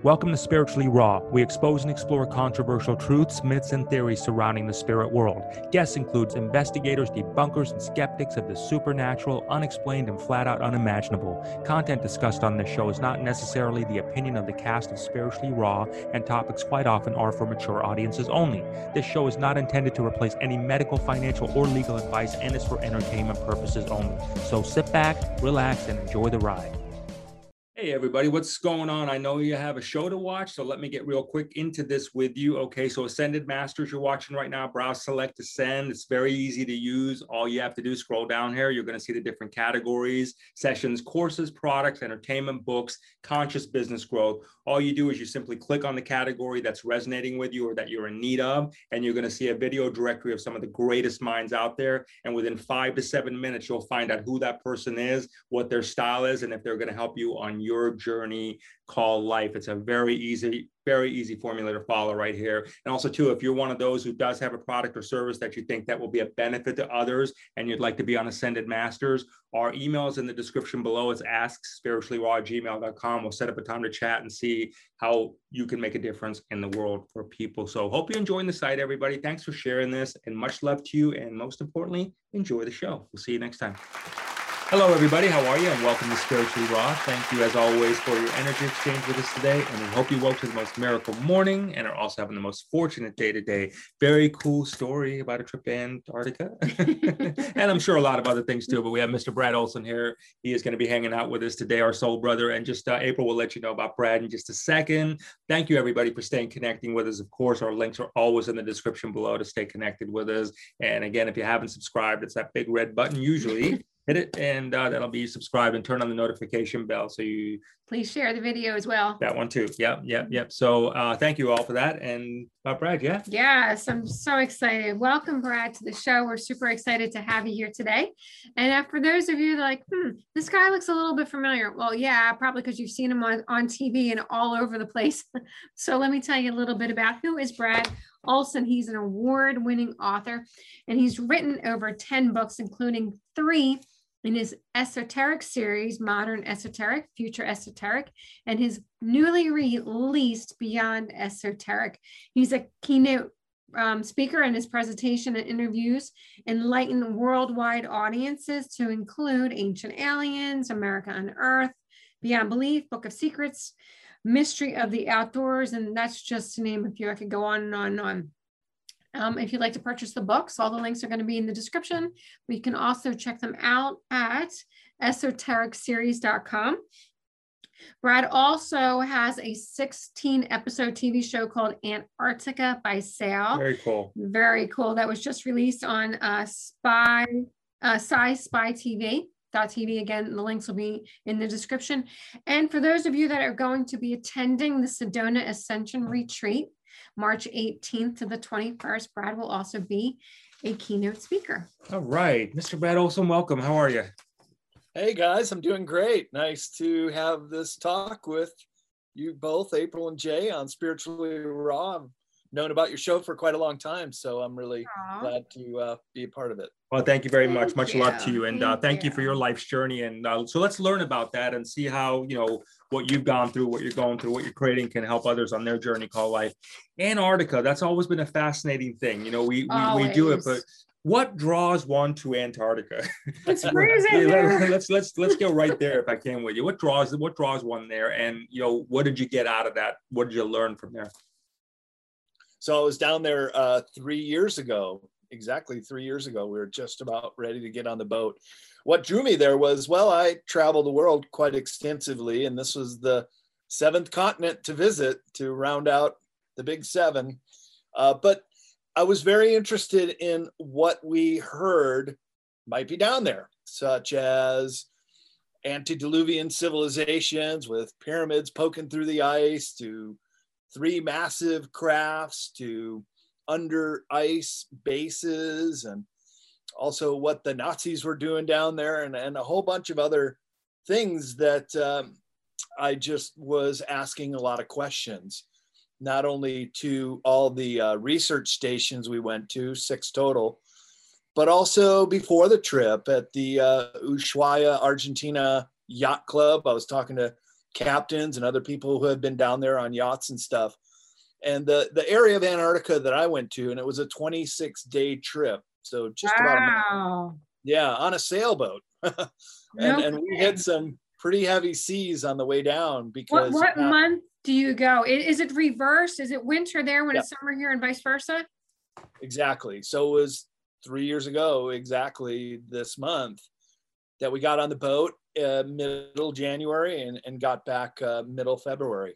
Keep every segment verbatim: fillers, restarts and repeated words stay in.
Welcome to Spiritually Raw. We expose and explore controversial truths, myths, and theories surrounding the spirit world. Guests includes investigators, debunkers, and skeptics of the supernatural, unexplained, and flat-out unimaginable. Content discussed on this show is not necessarily the opinion of the cast of Spiritually Raw, and topics quite often are for mature audiences only. This show is not intended to replace any medical, financial, or legal advice and is for entertainment purposes only. So sit back, relax, and enjoy the ride. Hey everybody, what's going on? I know you have a show to watch, so let me get real quick into this with you. Okay, so Ascended Masters you're watching right now, browse, select, ascend. It's very easy to use. All you have to do is scroll down here. You're going to see the different categories, sessions, courses, products, entertainment, books, conscious business growth. All you do is you simply click on the category that's resonating with you or that you're in need of, and you're going to see a video directory of some of the greatest minds out there. And within five to seven minutes, you'll find out who that person is, what their style is, and if they're going to help you on your journey called life. It's a very easy, very easy formula to follow right here. And also too, if you're one of those who does have a product or service that you think that will be a benefit to others and you'd like to be on Ascended Masters, our email is in the description below. It's ask spiritually raw at gmail dot com. We'll set up a time to chat and see how you can make a difference in the world for people. So hope you're enjoying the site, everybody. Thanks for sharing this, and much love to you. And most importantly, enjoy the show. We'll see you next time. Hello, everybody. How are you? And welcome to Spiritually Raw. Thank you, as always, for your energy exchange with us today. And we hope you woke to the most miracle morning and are also having the most fortunate day today. Very cool story about a trip to Antarctica. And I'm sure a lot of other things, too. But we have Mister Brad Olson here. He is going to be hanging out with us today, our soul brother. And just uh, April will let you know about Brad in just a second. Thank you, everybody, for staying connecting with us. Of course, our links are always in the description below to stay connected with us. And again, if you haven't subscribed, it's that big red button usually. Hit it, and uh, that'll be subscribed, and turn on the notification bell so you please share the video as well. That one too. Yep, yep, yep. So uh, thank you all for that. And uh, Brad, yeah. Yes, I'm so excited. Welcome, Brad, to the show. We're super excited to have you here today. And uh, for those of you that are like, hmm, this guy looks a little bit familiar. Well, yeah, probably because you've seen him on, on T V and all over the place. So let me tell you a little bit about who is Brad Olson. He's an award-winning author, and he's written over ten books, including three in his esoteric series, Modern Esoteric, Future Esoteric, and his newly released Beyond Esoteric. He's a keynote um, speaker, and his presentation and interviews enlighten worldwide audiences to include Ancient Aliens, America Unearthed, Beyond Belief, Book of Secrets, Mystery of the Outdoors, and that's just to name a few. I could go on and on and on. Um, if you'd like to purchase the books, all the links are going to be in the description. We can also check them out at esoteric series dot com. Brad also has a sixteen episode T V show called Antarctica by Sal. Very cool. Very cool. That was just released on uh, Spy, uh, Sci Spy T V. T V. Again, the links will be in the description. And for those of you that are going to be attending the Sedona Ascension Retreat, March eighteenth to the twenty-first, Brad will also be a keynote speaker. All right. Mister Brad Olson, welcome. How are you? Hey, guys. I'm doing great. Nice to have this talk with you both, April and Jay, on Spiritually Raw. I've known about your show for quite a long time, so I'm really Aww. glad to uh, be a part of it. Well, thank you very much. Thank much you. love to you. And thank, uh, thank you. you for your life's journey. And uh, so let's learn about that and see how, you know, what you've gone through, what you're going through, what you're creating can help others on their journey called life. Antarctica, that's always been a fascinating thing. You know, we, we, we do it, but what draws one to Antarctica? It's freezing there. let's, let's, let's go right there if I can with you. What draws, what draws one there? And, you know, what did you get out of that? What did you learn from there? So I was down there uh, three years ago. Exactly three years ago, we were just about ready to get on the boat. What drew me there was, well, I travel the world quite extensively, and this was the seventh continent to visit to round out the big seven. Uh, but I was very interested in what we heard might be down there, such as antediluvian civilizations with pyramids poking through the ice, to three massive crafts, to under ice bases, and also what the Nazis were doing down there, and, and a whole bunch of other things that um, I just was asking a lot of questions, not only to all the uh, research stations we went to, six total, but also before the trip at the uh, Ushuaia, Argentina Yacht Club. I was talking to captains and other people who had been down there on yachts and stuff. And the, the area of Antarctica that I went to, and it was a twenty-six day trip. So just wow. about a month. Yeah, on a sailboat. and, no and we had some pretty heavy seas on the way down because- What, what uh, month do you go? Is, is it reversed? Is it winter there when yeah. it's summer here and vice versa? Exactly. So it was three years ago, exactly this month, that we got on the boat uh, middle January and, and got back uh, middle February.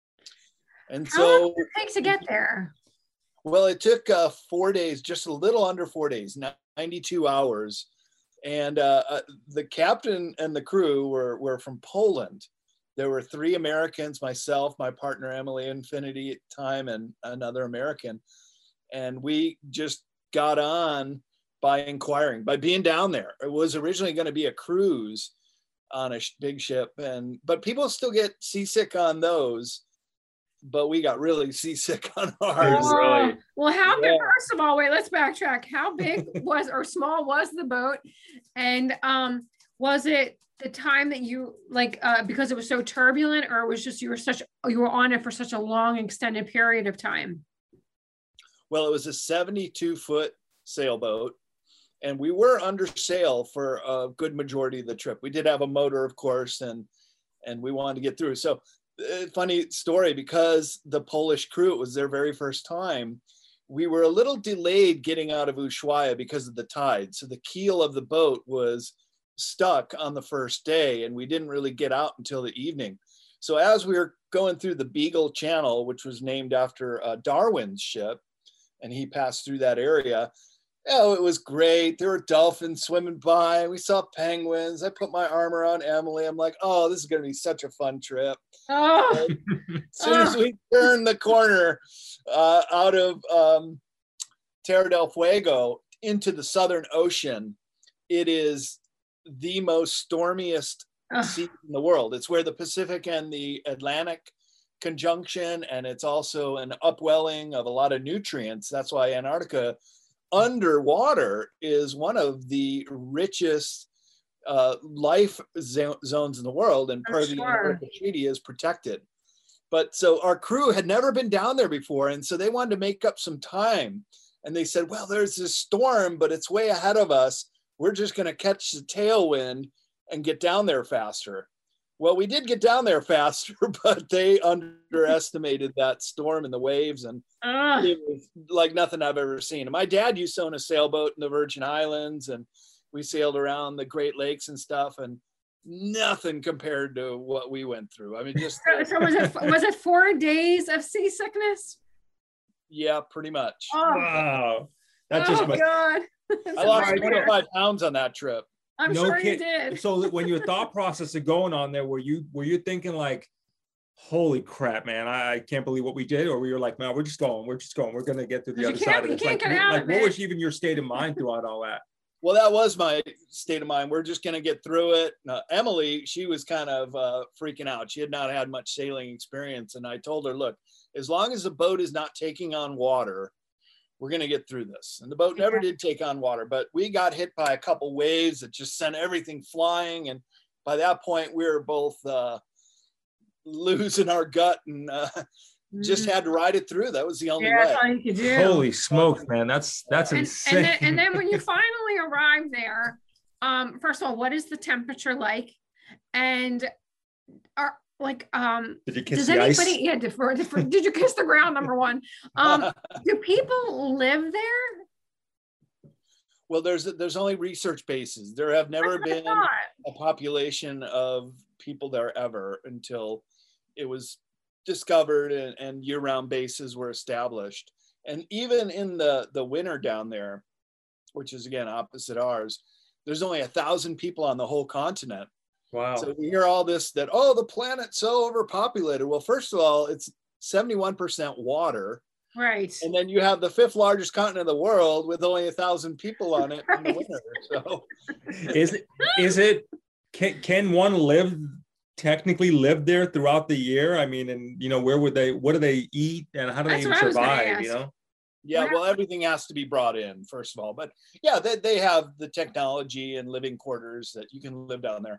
And How so long did it take to get there? Well, it took uh, four days, just a little under four days, ninety-two hours. And uh, uh, the captain and the crew were, were from Poland. There were three Americans, myself, my partner, Emily Infinity at the time, and another American. And we just got on by inquiring, by being down there. It was originally going to be a cruise on a big ship, and but people still get seasick on those. But we got really seasick on ours. Oh, really. Well, how big, Yeah. first of all, wait, let's backtrack. How big was or small was the boat? And um, was it the time that you like uh, because it was so turbulent, or it was just you were such you were on it for such a long extended period of time? Well, it was a seventy-two foot sailboat, and we were under sail for a good majority of the trip. We did have a motor, of course, and and we wanted to get through. So uh, funny story, because the Polish crew, it was their very first time, we were a little delayed getting out of Ushuaia because of the tide. So the keel of the boat was stuck on the first day, and we didn't really get out until the evening. So as we were going through the Beagle Channel, which was named after uh, Darwin's ship, and he passed through that area, oh, it was great. There were dolphins swimming by. We saw penguins. I put my arm around Emily. I'm like, oh, this is going to be such a fun trip. Oh, As soon as we turned the corner uh, out of um, Terra del Fuego into the Southern Ocean, it is the most stormiest Ugh. sea in the world. It's where the Pacific and the Atlantic conjunction, and it's also an upwelling of a lot of nutrients. That's why Antarctica underwater is one of the richest uh, life zo- zones in the world, and part For of the sure. Antarctica Treaty is protected. But so our crew had never been down there before, and so they wanted to make up some time. And they said, well, there's this storm, but it's way ahead of us. We're just going to catch the tailwind and get down there faster. Well, we did get down there faster, but they underestimated that storm and the waves, and Ugh. it was like nothing I've ever seen. And my dad used to own a sailboat in the Virgin Islands, and we sailed around the Great Lakes and stuff, and nothing compared to what we went through. I mean, just So, so was it was it four days of seasickness? yeah, pretty much. Oh, Wow. That oh just must, God. I lost Nightmare. twenty-five pounds on that trip. I'm no sure you kid- did. So when your thought process of going on there, were you were you thinking like, holy crap, man, I, I can't believe what we did? Or were you like, man, we're just going, we're just going, we're gonna get to the You other can't- side of you this. can't Like, get out like of what it. was even your state of mind throughout all that? Well, that was my state of mind. We're just going to get through it. Now, Emily, she was kind of uh, freaking out. She had not had much sailing experience. And I told her, look, as long as the boat is not taking on water, we're going to get through this. And the boat never did take on water, but we got hit by a couple waves that just sent everything flying. And by that point, we were both uh, losing our gut and uh, just had to ride it through. That was the only Yeah, way. that's all you could do. Holy smokes, man, that's that's and, insane. and then and then when you finally arrive there, um, first of all, what is the temperature like? And are like um Did you kiss does the anybody ice? yeah defer, defer, did you kiss the ground, number one? Um do people live there? Well, there's there's only research bases. There have never That's what I been thought. a population of people there ever until it was discovered and, and year-round bases were established. And even in the, the winter down there, which is again opposite ours, there's only a thousand people on the whole continent. Wow. So we hear all this that, oh, the planet's so overpopulated. Well, first of all, it's seventy-one percent water. Right. And then you have the fifth largest continent of the world with only a thousand people on it in the Right. winter. So Is it is it can can one live technically live there throughout the year? I mean, and you know, where would they what do they eat and how do That's they even what I was gonna survive? You ask. know? yeah, well, everything has to be brought in, first of all. But yeah, they, they have the technology and living quarters that you can live down there.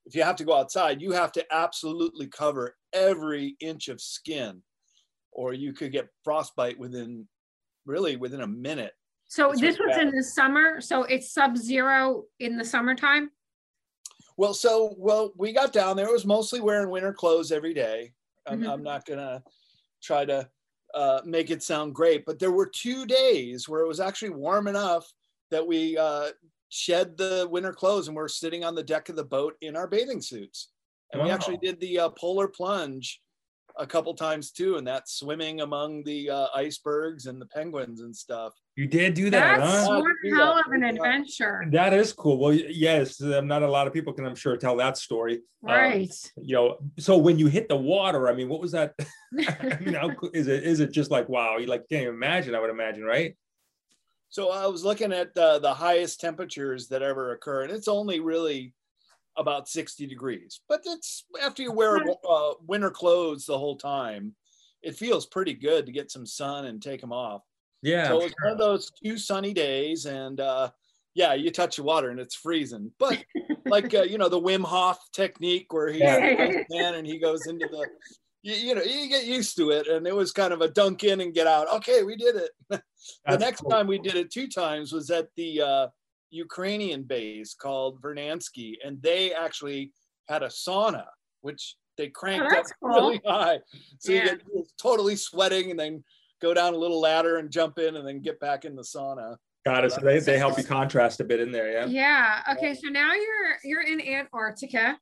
if you have to go outside, you have to absolutely cover every inch of skin, or you could get frostbite within, really within a minute. So It's this really was bad. in the summer. So it's sub-zero in the summertime. Well, so, well, we got down there. It was mostly wearing winter clothes every day. I'm, Mhm. I'm not gonna try to uh, make it sound great, but there were two days where it was actually warm enough that we uh, shed the winter clothes and we're sitting on the deck of the boat in our bathing suits. And we actually Wow. did the uh, polar plunge a couple times too, and that's swimming among the uh, icebergs and the penguins and stuff. You did do that, That's huh? Uh, one do hell that. of an Yeah. adventure. That is cool. Well, yes, um, not a lot of people can, I'm sure, tell that story. Um, Right. you know, so when you hit the water, I mean, what was that? I mean, how, co- is it is it just like, wow, you like can't even imagine, I would imagine, right? So I was looking at uh, the highest temperatures that ever occur, and it's only really about sixty degrees. But it's after you wear uh, winter clothes the whole time, it feels pretty good to get some sun and take them off. Yeah. So I'm it was sure. one of those two sunny days, and uh, yeah, you touch the water and it's freezing. But like uh, you know, the Wim Hof technique where he's Yeah. the ice man and he goes into the, you, you know, you get used to it, and it was kind of a dunk in and get out. Okay, we did it. the That's next cool. time we did it two times was at the uh, Ukrainian base called Vernansky, and they actually had a sauna, which they cranked up that's cool. really high. So Yeah. you get totally sweating and then go down a little ladder and jump in and then get back in the sauna. Got it. So they, they help you contrast a bit in there, yeah. Yeah. Okay. So now you're you're in Antarctica.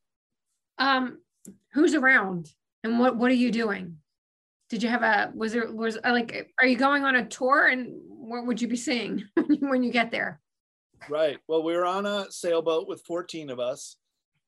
Um, who's around and what what are you doing? Did you have a was there was uh, like are you going on a tour and what would you be seeing when you, when you get there? Right. Well, we were on a sailboat with fourteen of us.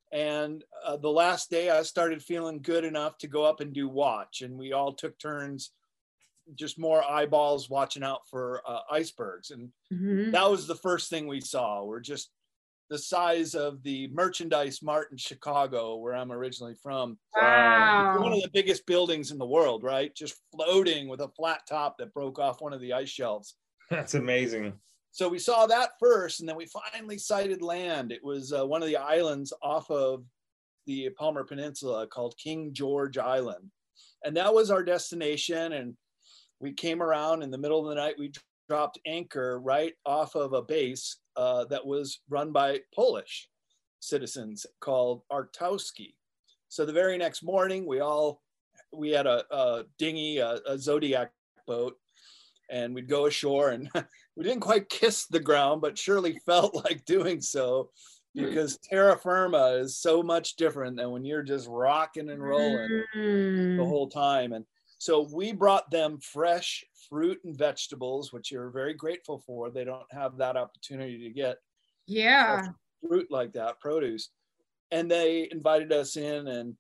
And uh, the last day I started feeling good enough to go up and do watch. And we all took turns, just more eyeballs watching out for uh, icebergs. And Mhm. that was the first thing we saw. We're just the size of the Merchandise Mart in Chicago, where I'm originally from. Wow. One of the biggest buildings in the world, right? Just floating with a flat top that broke off one of the ice shelves. That's amazing. So we saw that first, and then we finally sighted land. It was uh, one of the islands off of the Palmer Peninsula called King George Island. And that was our destination. And we came around in the middle of the night. We dropped anchor right off of a base uh, that was run by Polish citizens called Arctowski. So the very next morning, we all, we had a, a dinghy, a, a Zodiac boat, and we'd go ashore, and we didn't quite kiss the ground, but surely felt like doing so, because terra firma is so much different than when you're just rocking and rolling Mm. the whole time. And so we brought them fresh fruit and vegetables, which you're very grateful for. They don't have that opportunity to get Yeah. fruit like that, produce. And they invited us in, and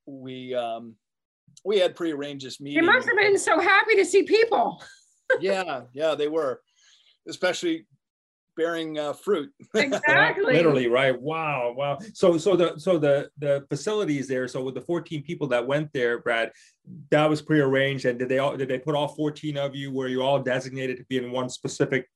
we um, we had prearranged this They meeting. must have been so happy to see people. Yeah, yeah, they were, especially bearing uh, fruit. Exactly. Literally, right? Wow, wow. So, so the so the the facilities there. So with the fourteen people that went there, Brad, that was prearranged. And did they all did they put all fourteen of you? Were you all designated to be in one specific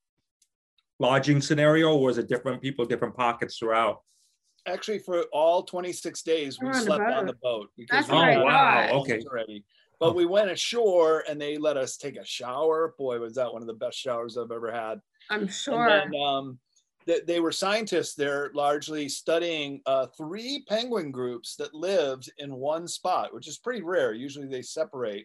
lodging scenario, or was it different people, different pockets throughout? Actually, for all twenty-six days, we We're on the slept on boat. the boat That's because we what I Oh, were wow. thought. Okay. already. But we went ashore and they let us take a shower. Boy, was that one of the best showers I've ever had. I'm sure. And then um, they, they were scientists there largely studying uh, three penguin groups that lived in one spot, which is pretty rare. Usually they separate.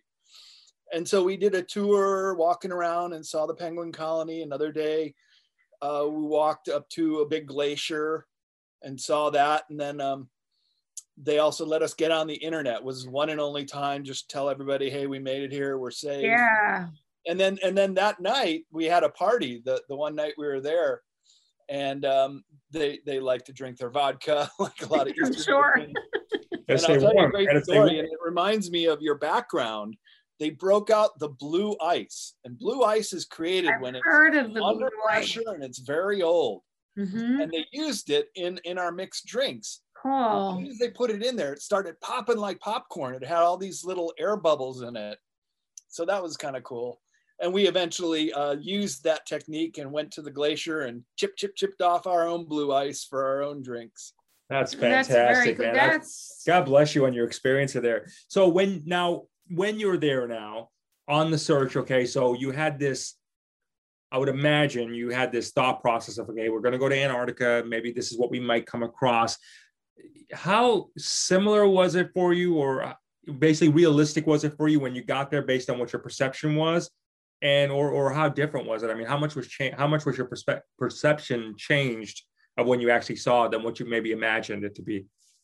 And so we did a tour walking around and saw the penguin colony. Another day, uh, we walked up to a big glacier and saw that. And then um, they also let us get on the internet. It was one and only time, just tell everybody, hey, we made it here, we're safe. Yeah. And then and then that night we had a party, the, the one night we were there. And um, they they like to drink their vodka, like a lot of I'm Eastern sure. Europeans. Gotta And stay I'll tell you a warm. great Gotta stay story, warm. and it reminds me of your background. They broke out the blue ice, and blue ice is created I've when it's heard of the under blue ice. pressure and it's very old. Mhm. And they used it in in our mixed drinks. As Cool. soon as they put it in there, it started popping like popcorn. It had all these little air bubbles in it. So that was kind of cool. And we eventually uh, used that technique and went to the glacier and chip, chip, chipped off our own blue ice for our own drinks. That's That's very fantastic, cool. man. That's God bless you on your experience there. So when now, when you're there now on the search, okay, so you had this, I would imagine you had this thought process of, okay, we're going to go to Antarctica. Maybe this is what we might come across. How similar was it for you, or basically realistic was it for you when you got there based on what your perception was? And, or, or how different was it? I mean, how much was cha- how much was your perspe- perception changed of when you actually saw it than what you maybe imagined it to be?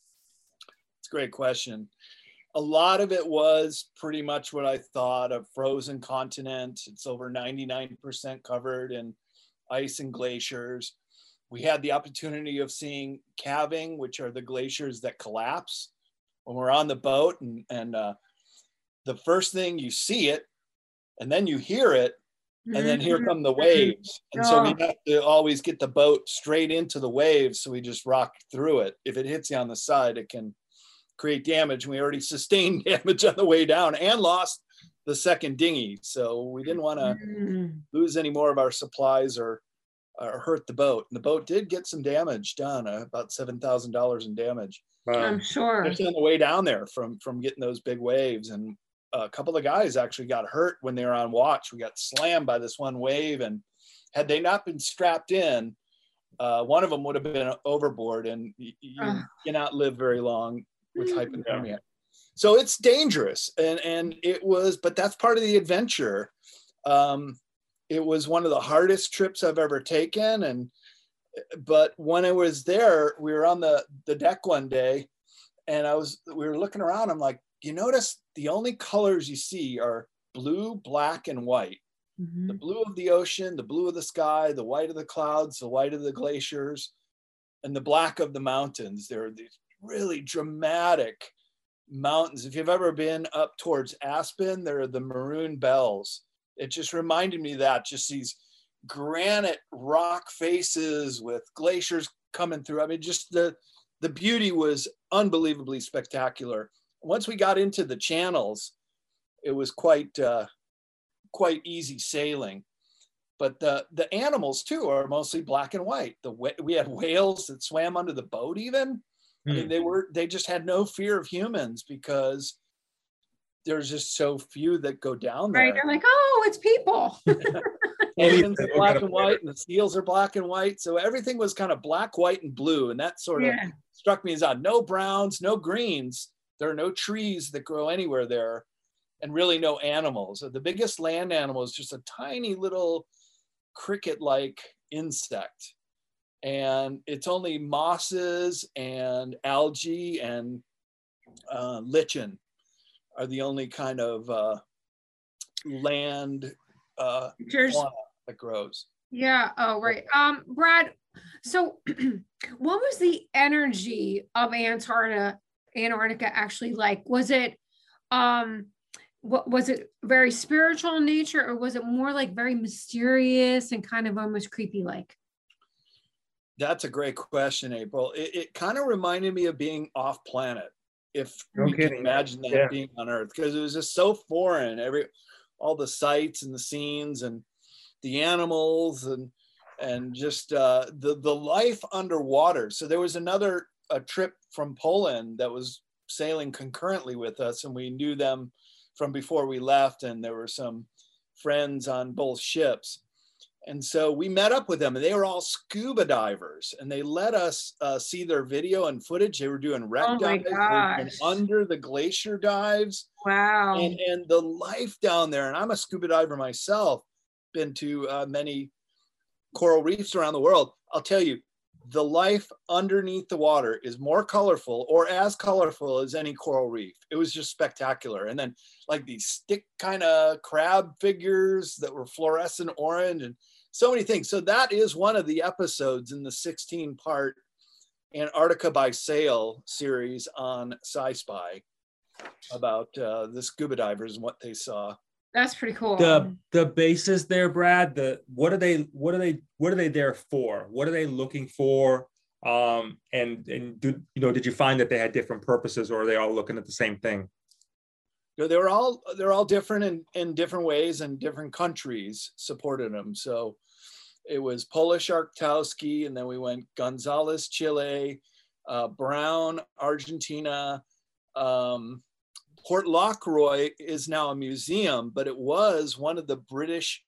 It's a great question. A lot of it was pretty much what I thought: a frozen continent. It's over ninety-nine percent covered in ice and glaciers. We had the opportunity of seeing calving, which are the glaciers that collapse when we're on the boat. And, and uh, the first thing you see it, and then you hear it, and then here come the waves. And so we have to always get the boat straight into the waves, so we just rock through it. If it hits you on the side, it can create damage. We already sustained damage on the way down and lost the second dinghy. So we didn't want to mm. lose any more of our supplies or, or hurt the boat. And the boat did get some damage done, uh, about seven thousand dollars in damage. I'm sure. Just on the way down there from, from getting those big waves. And a couple of guys actually got hurt when they were on watch. We got slammed by this one wave, and had they not been strapped in, uh, one of them would have been overboard, and you, you uh. cannot live very long with hypothermia. So it's dangerous, and and it was, but that's part of the adventure. Um, it was one of the hardest trips I've ever taken, and but when I was there, we were on the the deck one day, and I was we were looking around. I'm like, you notice the only colors you see are blue, black, and white. Mm-hmm. The blue of the ocean, the blue of the sky, the white of the clouds, the white of the glaciers, and the black of the mountains. There are these really dramatic mountains. If you've ever been up towards Aspen, there are the Maroon Bells. It just reminded me of that, just these granite rock faces with glaciers coming through. I mean, just the, the beauty was unbelievably spectacular. Once we got into the channels, it was quite, uh, quite easy sailing. But the, the animals too are mostly black and white. The we had whales that swam under the boat even. I mean, they were, they just had no fear of humans because there's just so few that go down there. Right. They're like, oh, it's people. Aliens are black and white, and the seals are black and white. So everything was kind of black, white, and blue. And that sort of yeah. struck me as odd. No browns, no greens. There are no trees that grow anywhere there, and really no animals. The biggest land animal is just a tiny little cricket-like insect. And it's only mosses and algae and uh, lichen are the only kind of uh, land uh, fauna that grows. Yeah. Oh, right. Um, Brad, so what was the energy of Antarctica, Antarctica actually like? Was it, um, what was it very spiritual in nature, or was it more like very mysterious and kind of almost creepy like? That's a great question, April. It, it kind of reminded me of being off planet, if no you can imagine that yeah. being on Earth, because it was just so foreign. Every, all the sights and the scenes and the animals and and just uh, the the life underwater. So there was another a trip from Poland that was sailing concurrently with us, and we knew them from before we left, and there were some friends on both ships. And so we met up with them, and they were all scuba divers, and they let us uh, see their video and footage. They were doing wreck oh dives, and under the glacier dives. Wow. And, and the life down there, and I'm a scuba diver myself, been to uh, many coral reefs around the world. I'll tell you, the life underneath the water is more colorful, or as colorful as any coral reef. It was just spectacular. And then like these stick kind of crab figures that were fluorescent orange, and so many things. So that is one of the episodes in the sixteen part Antarctica by Sail series on Sci-Spy about uh, the scuba divers and what they saw. That's pretty cool. The the bases there, Brad. The what are they? What are they? What are they there for? What are they looking for? Um, and and do you know? Did you find that they had different purposes, or are they all looking at the same thing? You know, they were all they're all different in in different ways, and different countries supported them. So it was Polish Arctowski, and then we went Gonzales, Chile, uh, Brown, Argentina. Um, Port Lockroy is now a museum, but it was one of the British,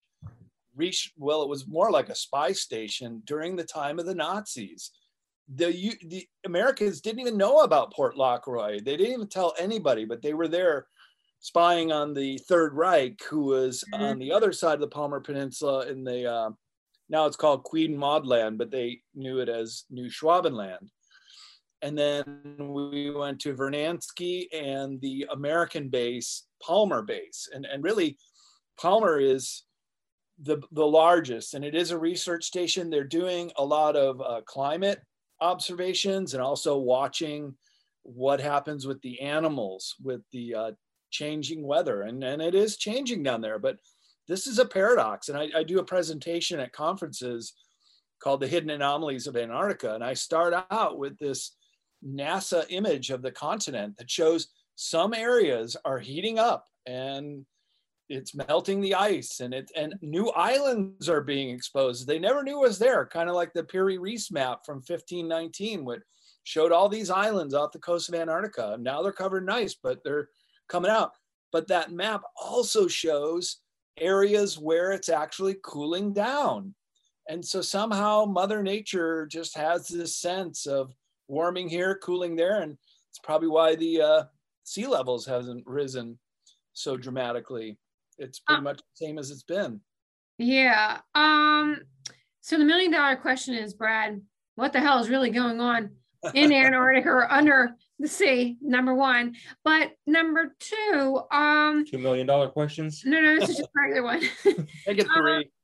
well, it was more like a spy station during the time of the Nazis. The, the Americans didn't even know about Port Lockroy. They didn't even tell anybody, but they were there spying on the Third Reich, who was mm-hmm. on the other side of the Palmer Peninsula in the, uh, now it's called Queen Maud Land, but they knew it as New Schwabenland. And then we went to Vernansky and the American base, Palmer base. And, and really, Palmer is the, the largest, and it is a research station. They're doing a lot of uh, climate observations and also watching what happens with the animals, with the uh, changing weather. And, and it is changing down there, but this is a paradox. And I, I do a presentation at conferences called The Hidden Anomalies of Antarctica. And I start out with this NASA image of the continent that shows some areas are heating up and it's melting the ice, and it and new islands are being exposed they never knew was there, kind of like the Piri Reis map from fifteen nineteen, which showed all these islands off the coast of Antarctica. Now they're covered in ice, but they're coming out. But that map also shows areas where it's actually cooling down. And so somehow Mother Nature just has this sense of warming here, cooling there, and it's probably why the uh, sea levels hasn't risen so dramatically. It's pretty much the same as it's been. Yeah. Um, so the million dollar question is, Brad, what the hell is really going on in Antarctica or under the sea? Number one. But number two, um, two million dollar questions. No, no, this is just a regular one. Make it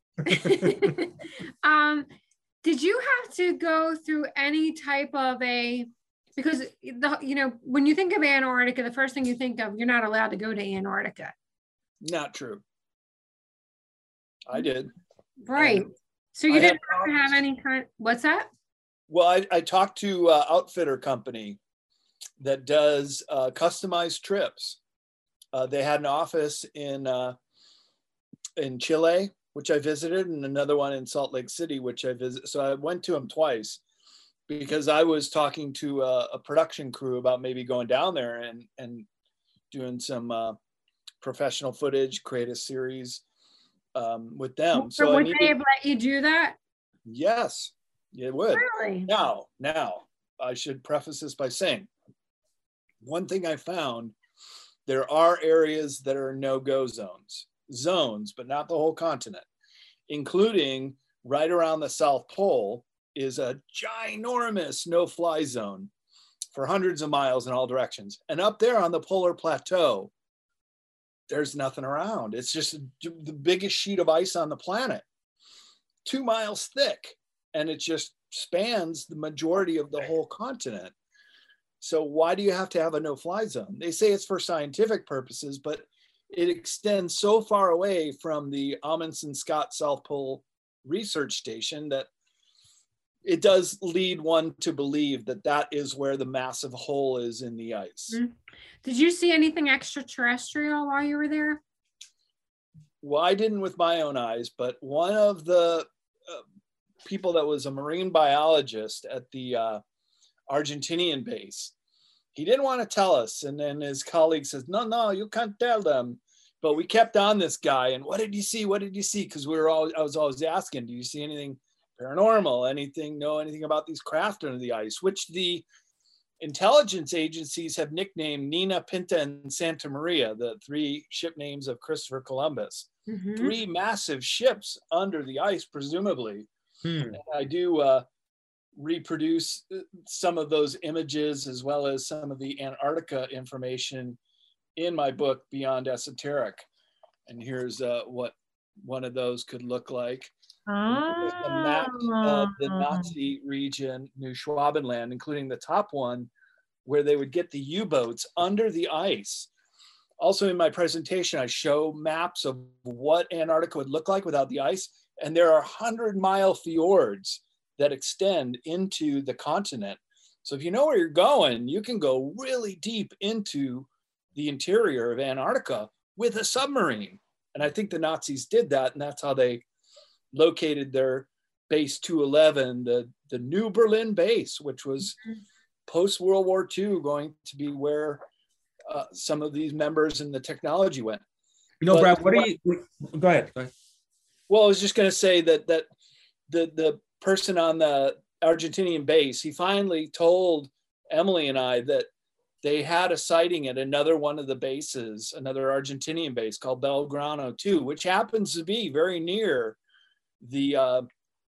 three. um, did you have to go through any type of a, because the, you know, when you think of Antarctica, the first thing you think of, you're not allowed to go to Antarctica. Not true. I did. Right. And so you I didn't have to have any kind, what's that? Well, I, I talked to an outfitter company that does uh, customized trips. Uh, they had an office in uh, in Chile, which I visited, and another one in Salt Lake City, which I visited. So I went to them twice because I was talking to a, a production crew about maybe going down there and, and doing some uh, professional footage, create a series um, with them. So, so would needed, they have let you do that? Yes, it would. Really? Now, now, I should preface this by saying, one thing I found, there are areas that are no-go zones, zones, but not the whole continent, including right around the South Pole is a ginormous no-fly zone for hundreds of miles in all directions. And up there on the polar plateau, there's nothing around. It's just the biggest sheet of ice on the planet, two miles thick, and it just spans the majority of the whole continent. So why do you have to have a no-fly zone? They say it's for scientific purposes, but it extends so far away from the Amundsen Scott South Pole Research Station that it does lead one to believe that that is where the massive hole is in the ice. Mm-hmm. Did you see anything extraterrestrial while you were there? Well, I didn't with my own eyes, but one of the uh, people that was a marine biologist at the uh, Argentinian base, he didn't want to tell us. And then his colleague says, no, no, you can't tell them. But we kept on this guy. And what did you see? What did you see? Because we were all, I was always asking, do you see anything paranormal, anything, know anything about these craft under the ice, which the intelligence agencies have nicknamed Nina, Pinta, and Santa Maria, the three ship names of Christopher Columbus. Mm-hmm. Three massive ships under the ice, presumably. Hmm. And I do uh, reproduce some of those images as well as some of the Antarctica information in my book, Beyond Esoteric. And here's uh, what one of those could look like. Oh. A map of the Nazi region, New Schwabenland, including the top one, where they would get the U-boats under the ice. Also in my presentation, I show maps of what Antarctica would look like without the ice. And there are hundred-mile fjords that extend into the continent. So if you know where you're going, you can go really deep into the interior of Antarctica with a submarine. And I think the Nazis did that, and that's how they located their base two eleven, the, the New Berlin base, which was post World War Two going to be where uh, some of these members and the technology went. You know, But, Brad, what do you, go ahead. Go ahead. Well, I was just going to say that that the the person on the Argentinian base, he finally told Emily and I that they had a sighting at another one of the bases, another Argentinian base called Belgrano two, which happens to be very near the uh,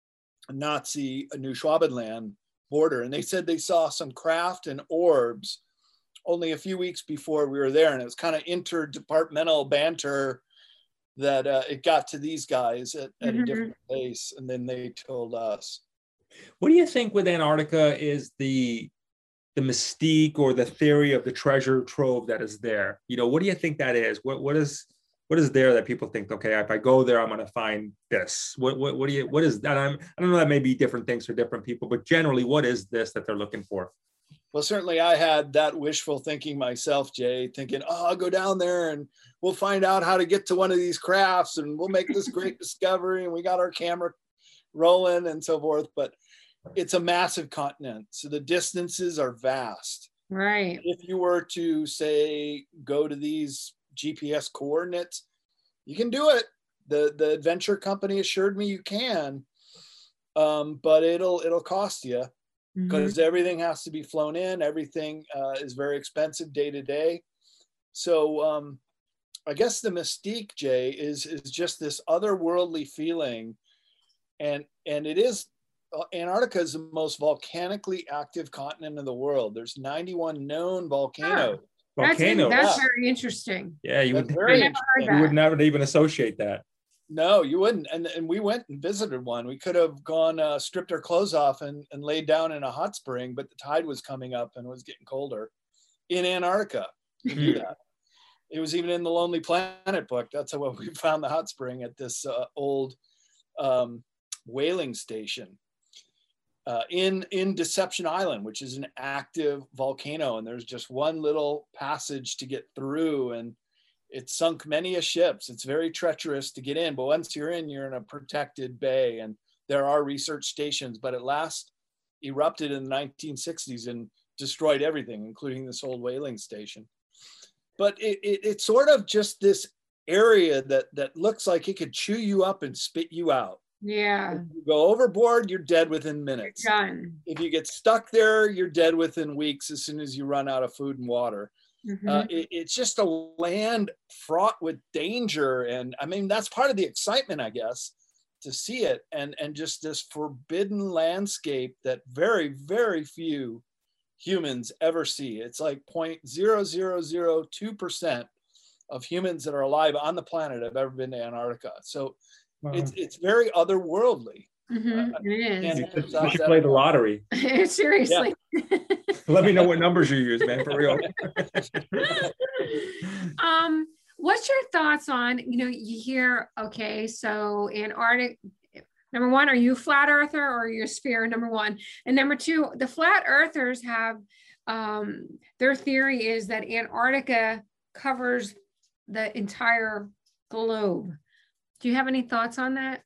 Nazi New Schwabenland border. And they said they saw some craft and orbs only a few weeks before we were there. And it was kind of interdepartmental banter that uh, it got to these guys at, at Mm-hmm. a different base. And then they told us. What do you think with Antarctica is the the mystique or the theory of the treasure trove that is there? You know, what do you think that is? What what is what is there that people think, okay, if I go there, I'm going to find this? What what what do you what is that? I'm I don't know, that may be different things for different people, but generally, what is this that they're looking for? Well, certainly I had that wishful thinking myself, Jay, thinking, oh, I'll go down there and we'll find out how to get to one of these crafts and we'll make this great discovery. And we got our camera rolling and so forth. But it's a massive continent. So the distances are vast. Right. If you were to say, go to these G P S coordinates, you can do it. The, the adventure company assured me you can, um, but it'll, it'll cost you. Because mm-hmm. everything has to be flown in. Everything uh, is very expensive day to day. So um, I guess the mystique, Jay, is, is just this otherworldly feeling. And, and it is, uh, Antarctica is the most volcanically active continent in the world. There's ninety-one known volcanoes. Oh, that's, Volcanoes. that's very interesting. Yeah, you would, very you would never even associate that. No, you wouldn't. And, and we went and visited one. We could have gone, uh, stripped our clothes off and, and laid down in a hot spring, but the tide was coming up and it was getting colder in Antarctica. We do that. It was even in the Lonely Planet book. That's how we found the hot spring at this uh, old um, whaling station uh, in, in Deception Island, which is an active volcano. And there's just one little passage to get through, and it's sunk many a ships. It's very treacherous to get in, but once you're in, you're in a protected bay, and there are research stations, but it last erupted in the nineteen sixties and destroyed everything, including this old whaling station. But it, it, it's sort of just this area that, that looks like it could chew you up and spit you out. Yeah. If you go overboard, you're dead within minutes. You're done. If you get stuck there, you're dead within weeks as soon as you run out of food and water. Mm-hmm. Uh, it, it's just a land fraught with danger. And I mean, that's part of the excitement, I guess, to see it. And, and just this forbidden landscape that very, very few humans ever see. It's like zero point zero zero zero two percent of humans that are alive on the planet have ever been to Antarctica. So wow. it's, it's very otherworldly. Mm-hmm. Uh, it is. You should, you should play the lottery. Seriously. Yeah. Let me know what numbers you use, man, for real. um, what's your thoughts on, you know, you hear, okay, so Antarctic, number one, are you a flat earther or are you a sphere, number one? And number two, the flat earthers have, um, their theory is that Antarctica covers the entire globe. Do you have any thoughts on that?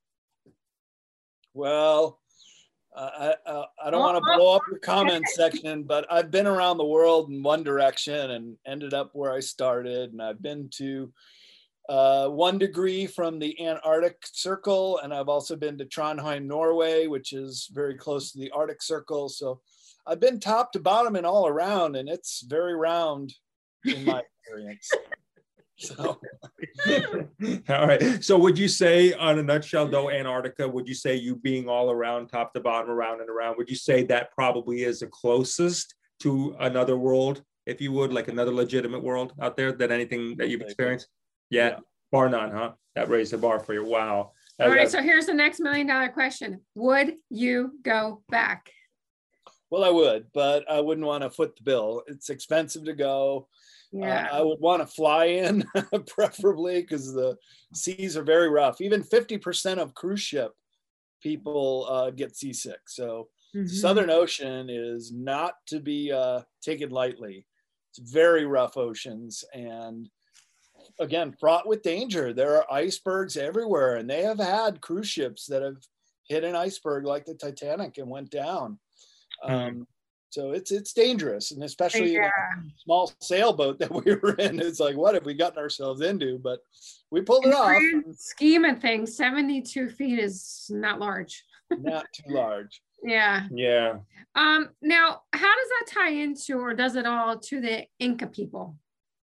Well, uh, I, uh, I don't want to blow up your comment section, but I've been around the world in one direction and ended up where I started. And I've been to uh, one degree from the Antarctic Circle. And I've also been to Trondheim, Norway, which is very close to the Arctic Circle. So I've been top to bottom and all around, and it's very round in my experience. So, all right. So would you say, on a nutshell, though, Antarctica, would you say you being all around, top to bottom, around and around, would you say that probably is the closest to another world, if you would, like another legitimate world out there than anything that you've experienced? Yeah, yeah. Bar none, huh? That raised the bar for you. Wow. All right. So here's the next million dollar question. Would you go back? Well, I would, but I wouldn't want to foot the bill. It's expensive to go. Yeah, uh, I would want to fly in preferably because the seas are very rough. Even fifty percent of cruise ship people uh, get seasick. So mm-hmm. Southern Ocean is not to be uh, taken lightly. It's very rough oceans and again, fraught with danger. There are icebergs everywhere, and they have had cruise ships that have hit an iceberg like the Titanic and went down. Mm-hmm. Um, So it's it's dangerous, and especially Yeah. in a small sailboat that we were in. It's like, what have we gotten ourselves into? But we pulled In it the off. grand scheme of things, seventy-two feet is not large. Not too large. Yeah. Yeah. Um, now, how does that tie into, or does it all, to the Inca people?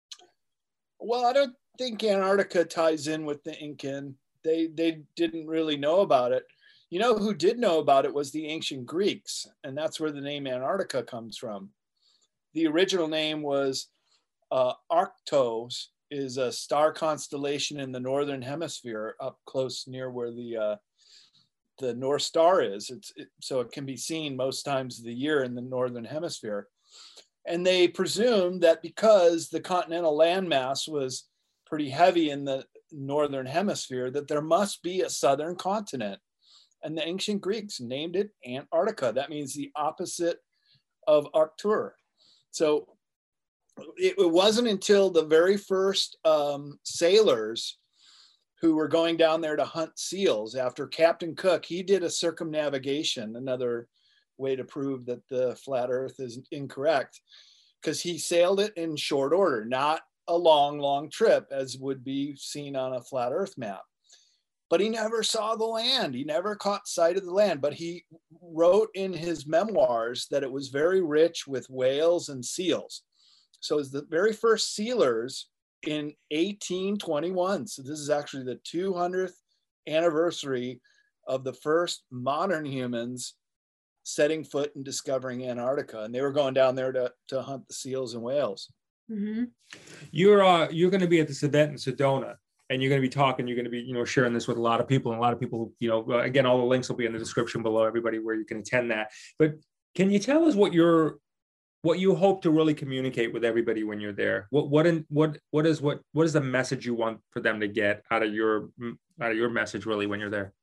Well, I don't think Antarctica ties in with the Incan. They they didn't really know about it. You know who did know about it was the ancient Greeks, and that's where the name Antarctica comes from. The original name was uh, Arctos, is a star constellation in the northern hemisphere, up close near where the uh, the North Star is. It's it, so it can be seen most times of the year in the northern hemisphere. And they presumed that because the continental landmass was pretty heavy in the northern hemisphere, that there must be a southern continent. And the ancient Greeks named it Antarctica. That means the opposite of Arctur. So it, it wasn't until the very first um, sailors who were going down there to hunt seals after Captain Cook, he did a circumnavigation, another way to prove that the flat earth is incorrect, because he sailed it in short order, not a long, long trip as would be seen on a flat earth map. But he never saw the land. He never caught sight of the land. But he wrote in his memoirs that it was very rich with whales and seals. So it's the very first sealers in eighteen twenty-one. So this is actually the two hundredth anniversary of the first modern humans setting foot and discovering Antarctica. And they were going down there to, to hunt the seals and whales. Mm-hmm. You're uh, you're going to be at this event in Sedona. And you're going to be talking, you're going to be, you know, sharing this with a lot of people, and a lot of people, you know, again, all the links will be in the description below, everybody, where you can attend that. But can you tell us what you're, what you hope to really communicate with everybody when you're there? What, what, in, what, what is, what, what is the message you want for them to get out of your, out of your message really when you're there?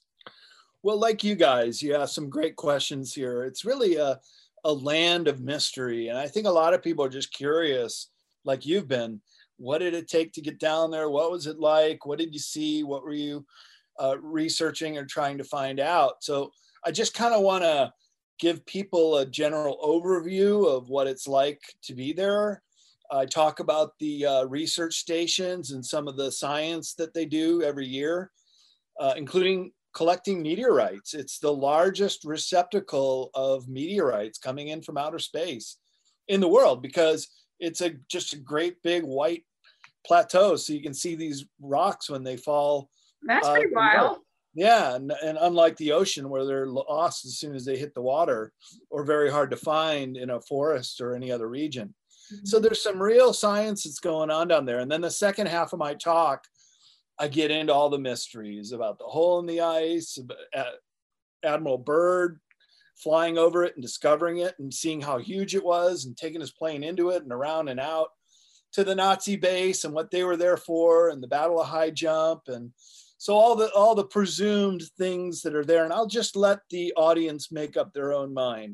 Well, like you guys, you asked some great questions here. It's really a, a land of mystery. And I think a lot of people are just curious, like you've been. What did it take to get down there? What was it like? What did you see? What were you uh, researching or trying to find out? So I just kind of want to give people a general overview of what it's like to be there. I talk about the uh, research stations and some of the science that they do every year, uh, including collecting meteorites. It's the largest receptacle of meteorites coming in from outer space in the world, because it's a just a great big white plateau, so you can see these rocks when they fall. That's uh, pretty wild. Yeah, and, and unlike the ocean where they're lost as soon as they hit the water, or very hard to find in a forest or any other region. Mm-hmm. So there's some real science that's going on down there. And then the second half of my talk, I get into all the mysteries about the hole in the ice, about Admiral Byrd flying over it and discovering it and seeing how huge it was and taking his plane into it and around and out to the Nazi base and what they were there for, and the Battle of High Jump. And so all the all the presumed things that are there, and I'll just let the audience make up their own mind.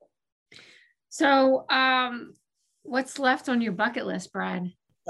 So um, what's left on your bucket list, Brad?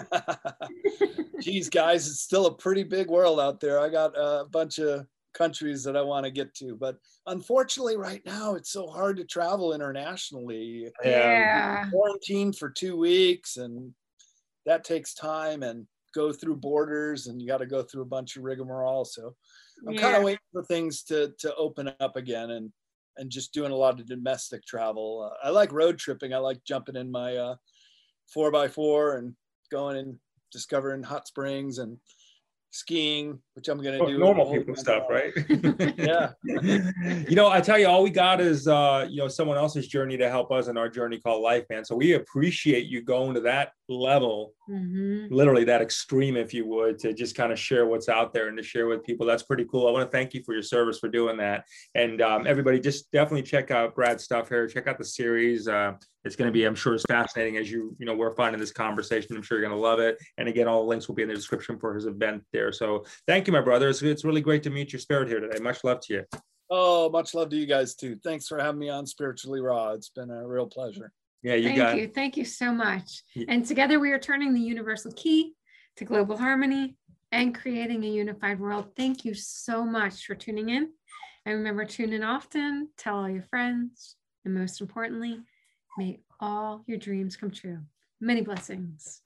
Geez, guys, it's still a pretty big world out there. I got a bunch of countries that I want to get to, but unfortunately right now it's so hard to travel internationally. Yeah. Quarantined for two weeks and that takes time, and go through borders, and you got to go through a bunch of rigmarole. So I'm yeah. kind of waiting for things to to open up again, and and just doing a lot of domestic travel. Uh, I like road tripping. I like jumping in my uh, four by four and going and discovering hot springs and skiing, which I'm going to oh, do. Normal people stuff, right? Yeah. You know, I tell you, all we got is, uh, you know, someone else's journey to help us in our journey called life, man. So we appreciate you going to that level, mm-hmm. literally that extreme, if you would, to just kind of share what's out there and to share with people. That's pretty cool. I want to thank you for your service for doing that. And um, everybody, just definitely check out Brad's stuff here. Check out the series. Uh, It's going to be, I'm sure, as fascinating as you, you know, we're finding this conversation. I'm sure you're going to love it. And again, all the links will be in the description for his event there. So thank you, my brother. It's, it's really great to meet your spirit here today. Much love to you. Oh, much love to you guys too. Thanks for having me on Spiritually Raw. It's been a real pleasure. Yeah, you Thank got you. it. Thank you so much. And together we are turning the universal key to global harmony and creating a unified world. Thank you so much for tuning in. And remember, tune in often, tell all your friends, and most importantly, May all your dreams come true. Many blessings.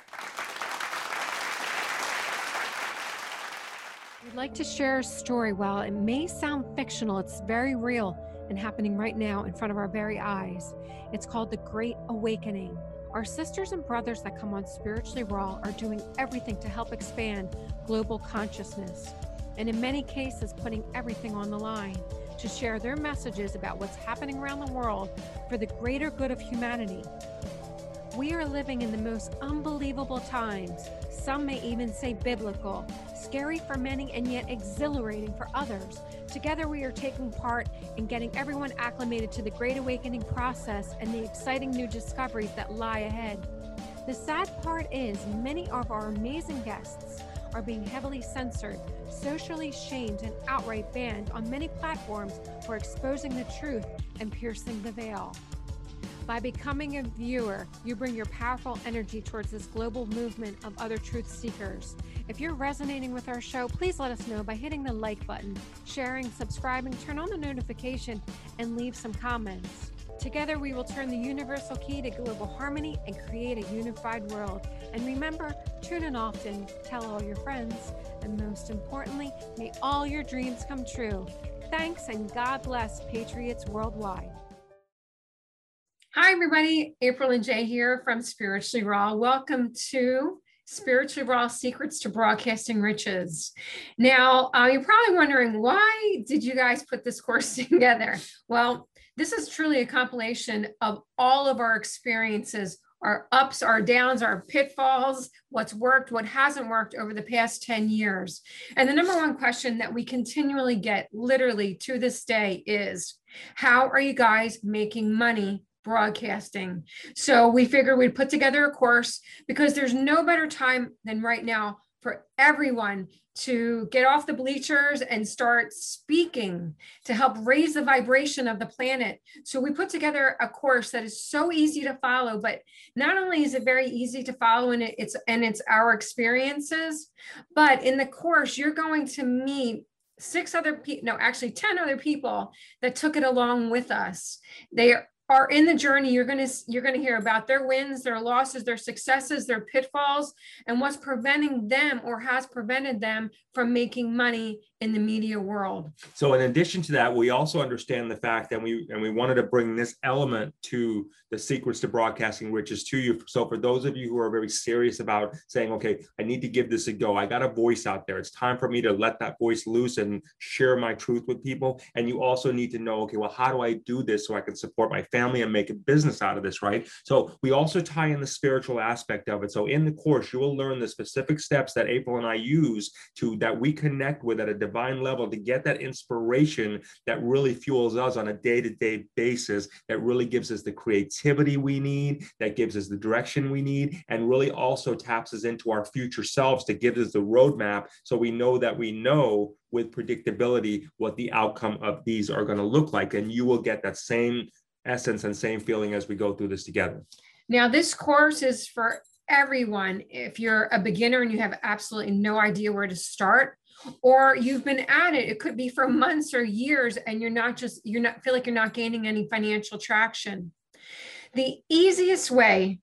We'd like to share a story. While it may sound fictional, it's very real and happening right now in front of our very eyes. It's called The Great Awakening. Our sisters and brothers that come on Spiritually Raw are doing everything to help expand global consciousness, and in many cases putting everything on the line to share their messages about what's happening around the world for the greater good of humanity. We are living in the most unbelievable times. Some may even say biblical, scary for many and yet exhilarating for others. Together we are taking part in getting everyone acclimated to the Great Awakening process and the exciting new discoveries that lie ahead. The sad part is many of our amazing guests are being heavily censored, socially shamed, and outright banned on many platforms for exposing the truth and piercing the veil. By becoming a viewer, you bring your powerful energy towards this global movement of other truth seekers. If you're resonating with our show, please let us know by hitting the like button, sharing, subscribing, turn on the notification, and leave some comments. Together, we will turn the universal key to global harmony and create a unified world. And remember, tune in often, tell all your friends, and most importantly, may all your dreams come true. Thanks, and God bless Patriots worldwide. Hi, everybody. April and Jay here from Spiritually Raw. Welcome to Spiritually Raw Secrets to Broadcasting Riches. Now, uh, you're probably wondering, why did you guys put this course together? Well, this is truly a compilation of all of our experiences, our ups, our downs, our pitfalls, what's worked, what hasn't worked over the past ten years. And the number one question that we continually get, literally to this day, is how are you guys making money broadcasting? So we figured we'd put together a course because there's no better time than right now for everyone to get off the bleachers and start speaking to help raise the vibration of the planet. So we put together a course that is so easy to follow, but not only is it very easy to follow and it's and it's our experiences, but in the course you're going to meet six other people, no, actually ten other people that took it along with us. They are are in the journey. You're going to you're going to hear about their wins, their losses, their successes, their pitfalls, and what's preventing them or has prevented them from making money in the media world. So in addition to that, we also understand the fact that we and we wanted to bring this element to the Secrets to Broadcasting Riches to you. So for those of you who are very serious about saying, okay, I need to give this a go. I got a voice out there. It's time for me to let that voice loose and share my truth with people. And you also need to know, okay, well, how do I do this so I can support my family and make a business out of this, right? So we also tie in the spiritual aspect of it. So in the course, you will learn the specific steps that April and I use to that we connect with at a divine level to get that inspiration that really fuels us on a day-to-day basis, that really gives us the creativity we need, that gives us the direction we need, and really also taps us into our future selves to give us the roadmap so we know that we know with predictability what the outcome of these are going to look like. And you will get that same essence and same feeling as we go through this together. Now, this course is for everyone. If you're a beginner and you have absolutely no idea where to start, or you've been at it, it could be for months or years, and you're not just, you're not feel like you're not gaining any financial traction. The easiest way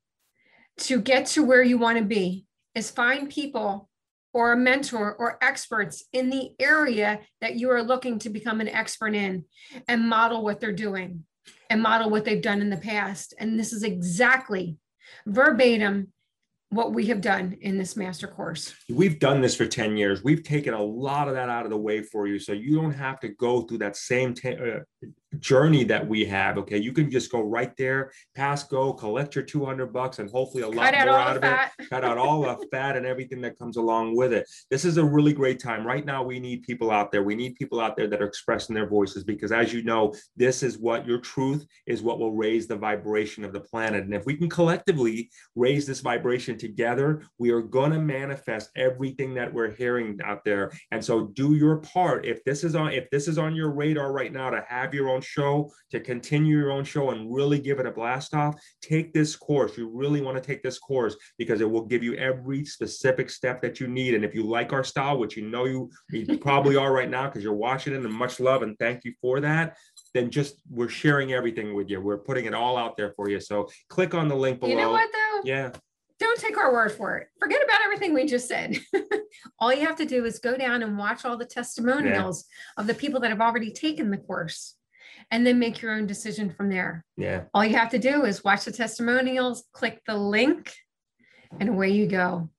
to get to where you want to be is find people or a mentor or experts in the area that you are looking to become an expert in and model what they're doing and model what they've done in the past. And this is exactly verbatim what we have done in this master course. We've done this for ten years. We've taken a lot of that out of the way for you. So you don't have to go through that same uh, journey that we have. Okay. You can just go right there, pass go, collect your two hundred bucks and hopefully a lot more out of it. Cut out all the fat and everything that comes along with it. This is a really great time. Right now, we need people out there. We need people out there that are expressing their voices because, as you know, this is what your truth is, what will raise the vibration of the planet. And if we can collectively raise this vibration together, we are going to manifest everything that we're hearing out there. And so do your part. If this is on, if this is on your radar right now to have your own show, to continue your own show and really give it a blast off, take this course. You really want to take this course because it will give you every specific step that you need. And if you like our style, which you know you, you probably are right now because you're watching it, and much love and thank you for that, then just we're sharing everything with you. We're putting it all out there for you. So click on the link below. You know what though? Yeah. Don't take our word for it. Forget about everything we just said. All you have to do is go down and watch all the testimonials yeah. of the people that have already taken the course, and then make your own decision from there. Yeah. All you have to do is watch the testimonials, click the link, and away you go.